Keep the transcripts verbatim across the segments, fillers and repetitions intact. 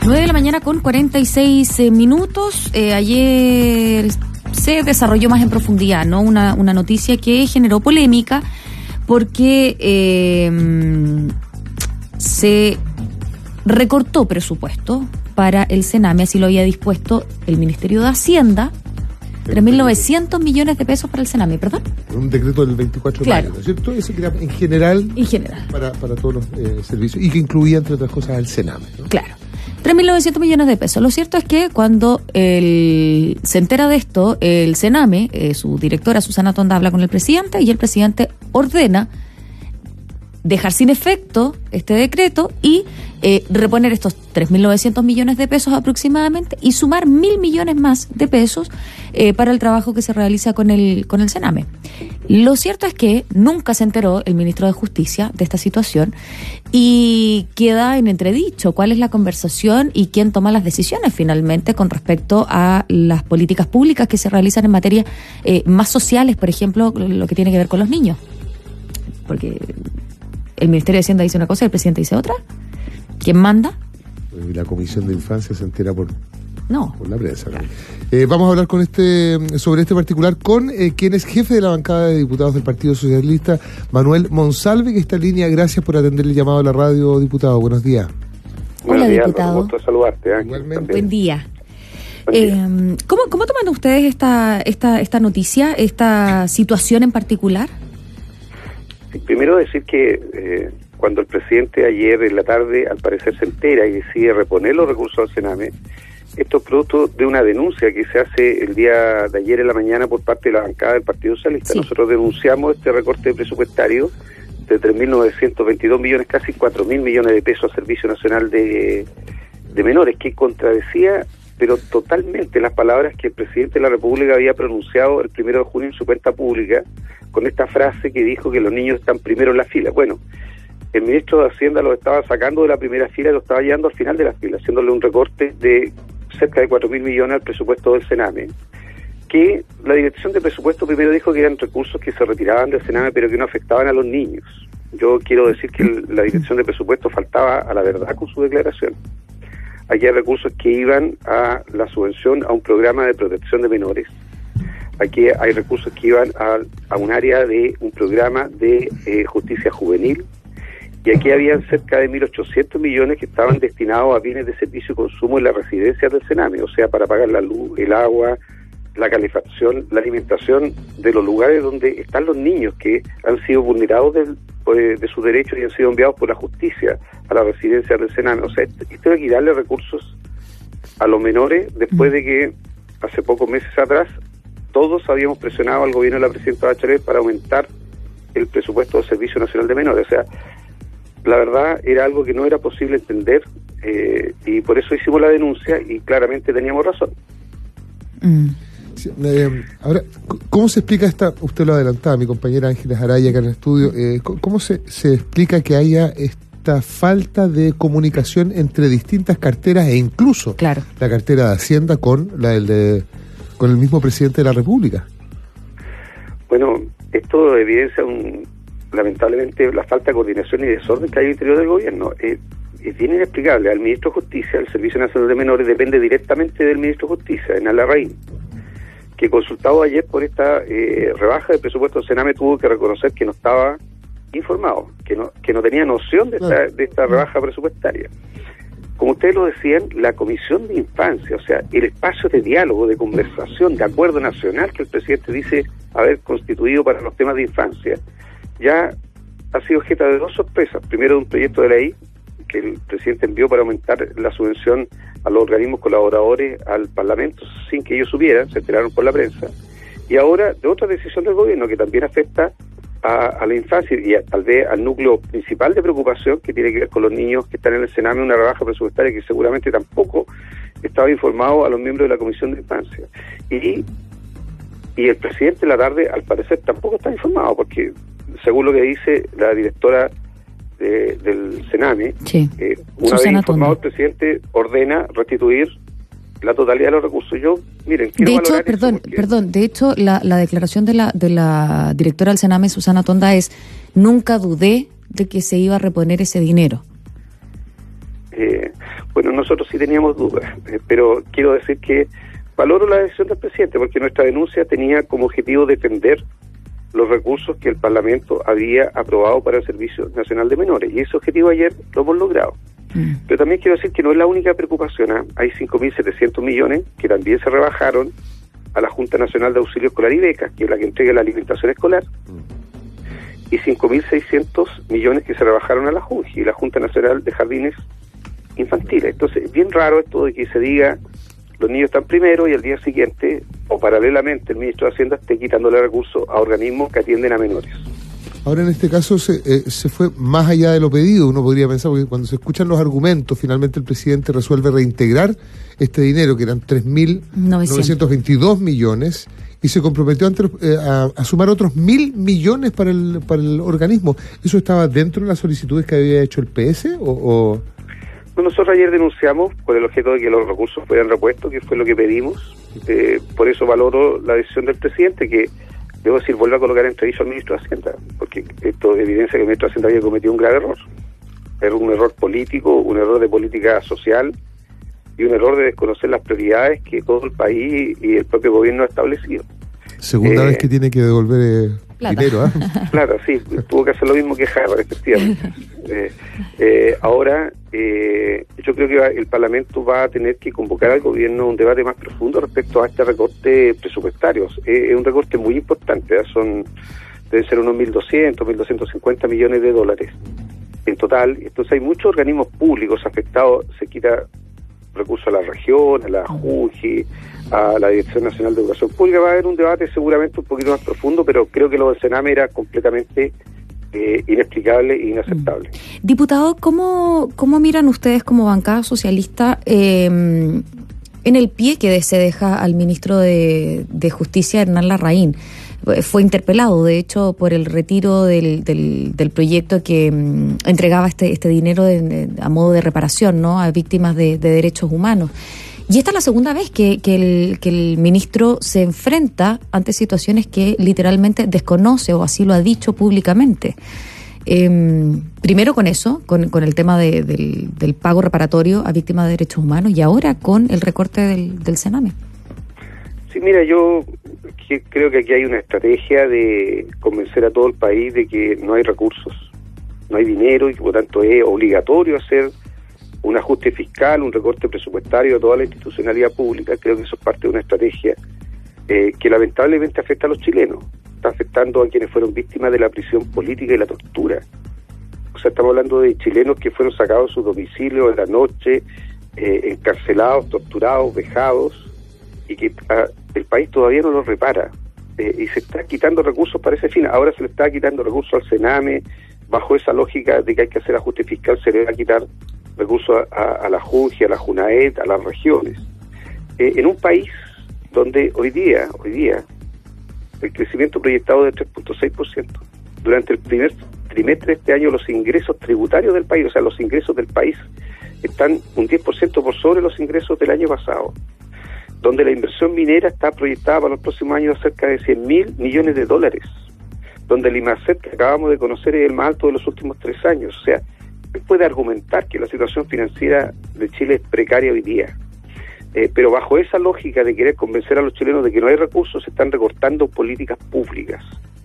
nueve de la mañana con cuarenta y seis eh, minutos. Eh, ayer se desarrolló más en profundidad, ¿no? Una, una noticia que generó polémica porque eh, se recortó presupuesto para el Sename, así lo había dispuesto el Ministerio de Hacienda. tres mil novecientos millones de pesos para el Sename, ¿perdón? Un decreto del veinticuatro de mayo, ¿no es cierto? Ese que era en general, en general. Para, para todos los eh, servicios y que incluía, entre otras cosas, el Sename, ¿no? Claro. tres mil novecientos millones de pesos. Lo cierto es que cuando el, se entera de esto, el Sename, eh, su directora Susana Tonda habla con el presidente y el presidente ordena dejar sin efecto este decreto y eh, reponer estos tres mil novecientos millones de pesos aproximadamente y sumar mil millones más de pesos eh, para el trabajo que se realiza con el, con el Sename. Lo cierto es que nunca se enteró el ministro de Justicia de esta situación y queda en entredicho cuál es la conversación y quién toma las decisiones finalmente con respecto a las políticas públicas que se realizan en materia eh, más sociales, por ejemplo, lo que tiene que ver con los niños. Porque el Ministerio de Hacienda dice una cosa y el presidente dice otra. ¿Quién manda? La Comisión de Infancia se entera por, no. por la prensa, ¿no? Eh, vamos a hablar con este sobre este particular con eh, quien es jefe de la bancada de diputados del Partido Socialista, Manuel Monsalve, que está en línea. Gracias por atender el llamado a la radio, diputado. Buenos días. Hola, Buenos días, diputado. Un gusto saludarte. ¿eh? Igualmente. Buen día. Buen día. Eh, ¿cómo, ¿Cómo toman ustedes esta, esta, esta noticia, esta situación en particular? Sí, primero decir que eh, cuando el presidente ayer en la tarde al parecer se entera y decide reponer los recursos al Sename, esto es producto de una denuncia que se hace el día de ayer en la mañana por parte de la bancada del Partido Socialista. Sí. Nosotros denunciamos este recorte presupuestario de tres mil novecientos veintidós millones, casi cuatro mil millones de pesos al Servicio Nacional de, de Menores, que contradecía pero totalmente las palabras que el presidente de la República había pronunciado el primero de junio en su cuenta pública, con esta frase que dijo que los niños están primero en la fila. Bueno, el ministro de Hacienda lo estaba sacando de la primera fila y lo estaba llevando al final de la fila, haciéndole un recorte de cerca de cuatro mil millones al presupuesto del Sename, que la dirección de presupuesto primero dijo que eran recursos que se retiraban del Sename pero que no afectaban a los niños. Yo quiero decir que el, la dirección de presupuesto faltaba a la verdad con su declaración. Aquí hay recursos que iban a la subvención a un programa de protección de menores. Aquí hay recursos que iban a, a un área de un programa de eh, justicia juvenil. Y aquí habían cerca de mil ochocientos millones que estaban destinados a bienes de servicio y consumo en las residencias del Sename, o sea, para pagar la luz, el agua, la calefacción, la alimentación de los lugares donde están los niños que han sido vulnerados del, pues, de sus derechos y han sido enviados por la justicia a las residencias del Sename. O sea, esto hay que darle recursos a los menores después de que hace pocos meses atrás todos habíamos presionado al gobierno de la presidenta Bachelet para aumentar el presupuesto del Servicio Nacional de Menores. O sea, la verdad era algo que no era posible entender eh, y por eso hicimos la denuncia y claramente teníamos razón. Mm. Sí, eh, ahora, ¿cómo se explica esta? Usted lo adelantaba, mi compañera Ángeles Araya acá en el estudio. Eh, ¿Cómo se, se explica que haya esta falta de comunicación entre distintas carteras e incluso claro. la cartera de Hacienda con la del de, con el mismo presidente de la República? Bueno, esto evidencia un, lamentablemente la falta de coordinación y desorden que hay al interior del gobierno. Eh, es bien inexplicable. Al ministro de Justicia, el Servicio Nacional de Menores depende directamente del ministro de Justicia, en Alarraín, que consultado ayer por esta eh, rebaja de presupuesto del Sename tuvo que reconocer que no estaba informado, que no que no tenía noción de esta, de esta rebaja presupuestaria. Como ustedes lo decían, la Comisión de Infancia, o sea, el espacio de diálogo, de conversación, de acuerdo nacional que el presidente dice haber constituido para los temas de infancia, ya ha sido objeto de dos sorpresas. Primero, de un proyecto de ley que el presidente envió para aumentar la subvención a los organismos colaboradores al Parlamento sin que ellos supieran, se enteraron por la prensa, y ahora de otra decisión del gobierno que también afecta a, a la infancia y a, tal vez al núcleo principal de preocupación que tiene que ver con los niños que están en el Sename, una rebaja presupuestaria que seguramente tampoco estaba informado a los miembros de la Comisión de Infancia. Y, y el presidente en la tarde, al parecer, tampoco está informado, porque según lo que dice la directora De, del Sename, sí. eh, una Susana vez informado Tonda. el presidente ordena restituir la totalidad de los recursos. Yo, miren, quiero de hecho, valorar perdón, eso porque... perdón, de hecho la, la declaración de la de la directora del Sename, Susana Tonda, es: nunca dudé de que se iba a reponer ese dinero. Eh, bueno, nosotros sí teníamos dudas, eh, pero quiero decir que valoro la decisión del presidente, porque nuestra denuncia tenía como objetivo defender los recursos que el Parlamento había aprobado para el Servicio Nacional de Menores, y ese objetivo ayer lo hemos logrado. Mm. Pero también quiero decir que no es la única preocupación, ¿eh? Hay cinco mil setecientos millones que también se rebajaron a la Junta Nacional de Auxilio Escolar y Becas, que es la que entrega la alimentación escolar, mm. y cinco mil seiscientos millones que se rebajaron a la JUNJI, la Junta Nacional de Jardines Infantiles. Entonces, es bien raro esto de que se diga los niños están primero y al día siguiente, o paralelamente, el ministro de Hacienda esté quitándole recursos a organismos que atienden a menores. Ahora, en este caso, se, eh, se fue más allá de lo pedido. Uno podría pensar, porque cuando se escuchan los argumentos, finalmente el presidente resuelve reintegrar este dinero, que eran tres mil novecientos veintidós millones, y se comprometió antes, eh, a, a sumar otros mil millones para el, para el organismo. ¿Eso estaba dentro de las solicitudes que había hecho el P S o...? o... Nosotros ayer denunciamos con el objeto de que los recursos fueran repuestos, que fue lo que pedimos. Eh, por eso valoro la decisión del presidente, que, debo decir, vuelve a colocar en entredicho al ministro de Hacienda, porque esto evidencia que el ministro de Hacienda había cometido un grave error. Era un error político, un error de política social y un error de desconocer las prioridades que todo el país y el propio gobierno ha establecido. Segunda eh, vez que tiene que devolver eh, dinero, ¿eh? Claro, sí, tuvo que hacer lo mismo que Harvard, efectivamente. eh, eh, ahora, eh, yo creo que el Parlamento va a tener que convocar al gobierno a un debate más profundo respecto a este recorte presupuestario. Eh, es un recorte muy importante, ¿eh? Son deben ser unos mil doscientos, mil doscientos cincuenta millones de dólares en total. Entonces hay muchos organismos públicos afectados, se quita recursos a la región, a la JUNJI, a la Dirección Nacional de Educación Pública. Va a haber un debate seguramente un poquito más profundo, pero creo que lo del Sename era completamente eh, inexplicable e inaceptable. Diputado, ¿cómo, cómo miran ustedes como bancada socialista eh, en el pie que se deja al ministro de, de Justicia, Hernán Larraín? Fue interpelado, de hecho, por el retiro del, del, del proyecto que um, entregaba este, este dinero de, de, a modo de reparación, ¿no?, a víctimas de, de derechos humanos. Y esta es la segunda vez que, que, el, que el ministro se enfrenta ante situaciones que literalmente desconoce, o así lo ha dicho públicamente. Eh, primero con eso, con, con el tema de, del, del pago reparatorio a víctimas de derechos humanos, y ahora con el recorte del, del Sename. Sí, mira, yo que creo que aquí hay una estrategia de convencer a todo el país de que no hay recursos, no hay dinero, y que por tanto es obligatorio hacer un ajuste fiscal, un recorte presupuestario a toda la institucionalidad pública. Creo que eso es parte de una estrategia eh, que lamentablemente afecta a los chilenos, está afectando a quienes fueron víctimas de la prisión política y la tortura. O sea, estamos hablando de chilenos que fueron sacados de sus domicilios en la noche, eh, encarcelados, torturados, vejados, y que ah, el país todavía no los repara, eh, y se está quitando recursos para ese fin. Ahora se le está quitando recursos al Sename, bajo esa lógica de que hay que hacer ajuste fiscal, se le va a quitar recursos a, a, a la JUNJI, a la JUNAED, a las regiones. Eh, en un país donde hoy día, hoy día, el crecimiento proyectado de tres punto seis por ciento, durante el primer trimestre de este año los ingresos tributarios del país, o sea, los ingresos del país, están un diez por ciento por sobre los ingresos del año pasado, donde la inversión minera está proyectada para los próximos años a cerca de cien mil millones de dólares, donde el IMASET que acabamos de conocer es el más alto de los últimos tres años. O sea, se puede argumentar que la situación financiera de Chile es precaria hoy día, eh, pero bajo esa lógica de querer convencer a los chilenos de que no hay recursos, se están recortando políticas públicas,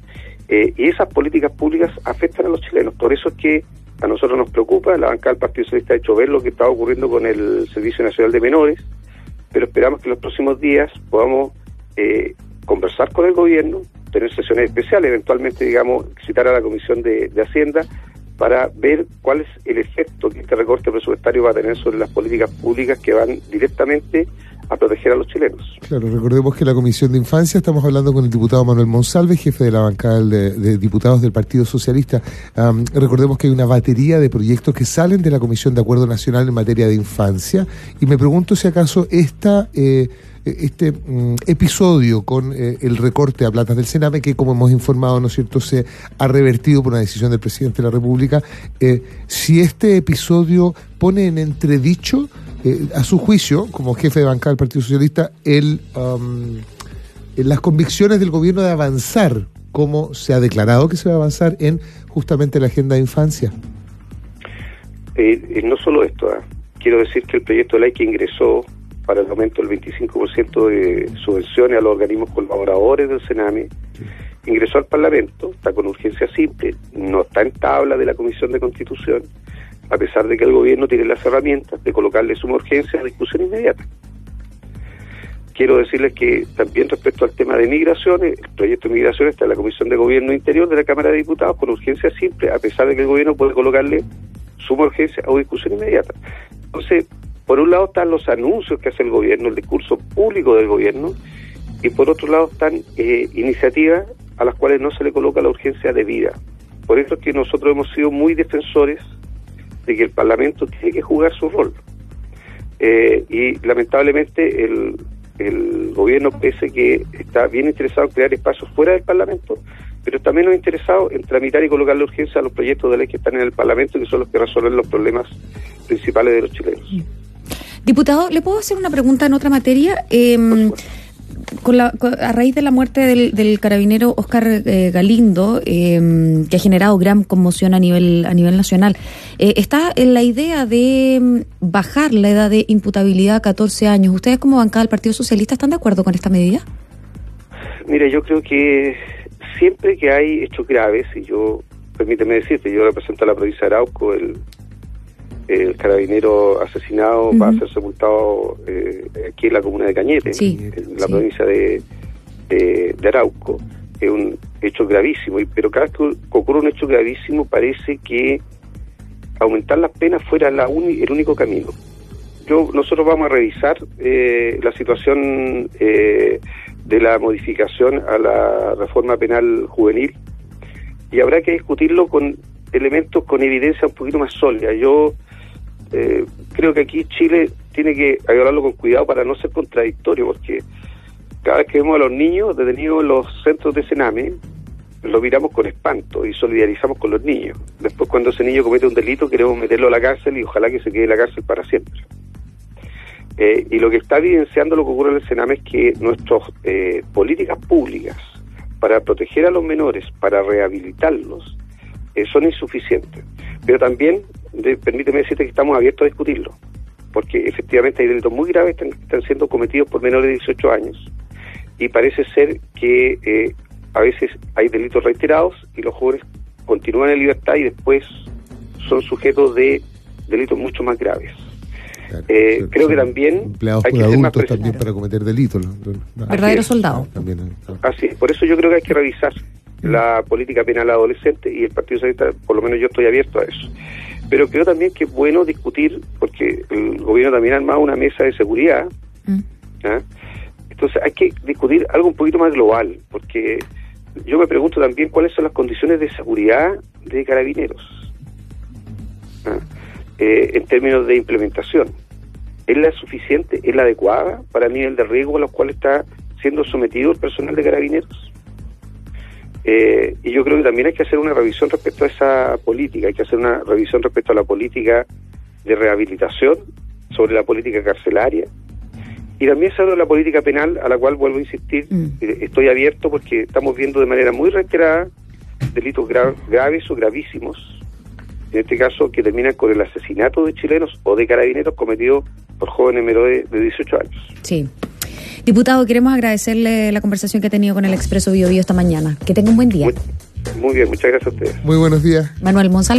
eh, y esas políticas públicas afectan a los chilenos. Por eso es que a nosotros nos preocupa. La bancada del Partido Socialista ha hecho ver lo que está ocurriendo con el Servicio Nacional de Menores, pero esperamos que en los próximos días podamos eh, conversar con el gobierno, tener sesiones especiales, eventualmente, digamos, citar a la Comisión de, de Hacienda para ver cuál es el efecto que este recorte presupuestario va a tener sobre las políticas públicas que van directamente a proteger a los chilenos. Claro, recordemos que la Comisión de Infancia, estamos hablando con el diputado Manuel Monsalve, jefe de la bancada de, de diputados del Partido Socialista. Um, recordemos que hay una batería de proyectos que salen de la Comisión de Acuerdo Nacional en materia de infancia, y me pregunto si acaso esta... Eh, este um, episodio con eh, el recorte a platas del Sename, que como hemos informado, ¿no es cierto?, se ha revertido por una decisión del presidente de la República, eh, si este episodio pone en entredicho, eh, a su juicio, como jefe de bancada del Partido Socialista, el, um, las convicciones del gobierno de avanzar, como se ha declarado que se va a avanzar en justamente la agenda de infancia. Eh, eh, no solo esto, ¿eh? quiero decir que el proyecto de ley que ingresó para el aumento del veinticinco por ciento de subvenciones a los organismos colaboradores del Sename ingresó al Parlamento, está con urgencia simple, no está en tabla de la Comisión de Constitución, a pesar de que el gobierno tiene las herramientas de colocarle suma urgencia a discusión inmediata. Quiero decirles que también respecto al tema de migraciones, el proyecto de migración está en la Comisión de Gobierno Interior de la Cámara de Diputados con urgencia simple, a pesar de que el gobierno puede colocarle suma urgencia o discusión inmediata. Entonces, por un lado están los anuncios que hace el gobierno, el discurso público del gobierno, y por otro lado están eh, iniciativas a las cuales no se le coloca la urgencia debida. Por eso es que nosotros hemos sido muy defensores de que el Parlamento tiene que jugar su rol. Eh, y lamentablemente el, el gobierno, pese que está bien interesado en crear espacios fuera del Parlamento, pero está menos interesado en tramitar y colocar la urgencia a los proyectos de ley que están en el Parlamento, que son los que resuelven los problemas principales de los chilenos. Diputado, ¿le puedo hacer una pregunta en otra materia? Eh, con la, con, a raíz de la muerte del, del carabinero Oscar eh, Galindo, eh, que ha generado gran conmoción a nivel a nivel nacional, eh, está en la idea de bajar la edad de imputabilidad a catorce años. ¿Ustedes como bancada del Partido Socialista están de acuerdo con esta medida? Mire, yo creo que siempre que hay hechos graves, y yo, permíteme decirte, yo represento a la provincia de Arauco, el el carabinero asesinado uh-huh. va a ser sepultado eh, aquí en la comuna de Cañete, sí, en la sí. provincia de, de, de Arauco. Es un hecho gravísimo, y, pero cada vez que ocurre un hecho gravísimo parece que aumentar las penas fuera la uni, el único camino. Yo Nosotros vamos a revisar eh, la situación eh, de la modificación a la reforma penal juvenil, y habrá que discutirlo con elementos, con evidencia un poquito más sólida. Yo Eh, creo que aquí Chile tiene que hablarlo con cuidado para no ser contradictorio, porque cada vez que vemos a los niños detenidos en los centros de Sename, lo miramos con espanto y solidarizamos con los niños. Después, cuando ese niño comete un delito, queremos meterlo a la cárcel y ojalá que se quede en la cárcel para siempre. Eh, y lo que está evidenciando lo que ocurre en el Sename es que nuestras eh, políticas públicas para proteger a los menores, para rehabilitarlos, eh, son insuficientes. Pero también, de, permíteme decirte que estamos abiertos a discutirlo, porque efectivamente hay delitos muy graves que están, están siendo cometidos por menores de dieciocho años, y parece ser que eh, a veces hay delitos reiterados y los jóvenes continúan en libertad y después son sujetos de delitos mucho más graves. Claro, eh, son, creo que también empleados hay por que adultos ser más precisos también para cometer delitos. Verdaderos soldados. También, claro. Así es, por eso yo creo que hay que revisar la política penal adolescente, y el Partido Socialista, por lo menos yo estoy abierto a eso. Pero creo también que es bueno discutir, porque el gobierno también ha armado una mesa de seguridad, mm. ¿ah? Entonces hay que discutir algo un poquito más global, porque yo me pregunto también cuáles son las condiciones de seguridad de Carabineros, ¿ah? eh, en términos de implementación. ¿Es la suficiente, es la adecuada para el nivel de riesgo a los cuales está siendo sometido el personal de Carabineros? Eh, y yo creo que también hay que hacer una revisión respecto a esa política, hay que hacer una revisión respecto a la política de rehabilitación, sobre la política carcelaria, y también sobre la política penal, a la cual vuelvo a insistir, mm. estoy abierto porque estamos viendo de manera muy reiterada delitos gra- graves o gravísimos, en este caso que terminan con el asesinato de chilenos o de carabineros cometidos por jóvenes menores de dieciocho años. Sí. Diputado, queremos agradecerle la conversación que ha tenido con el Expreso Bio Bio esta mañana. Que tenga un buen día. Muy, muy bien, muchas gracias a ustedes. Muy buenos días. Manuel Monsalve.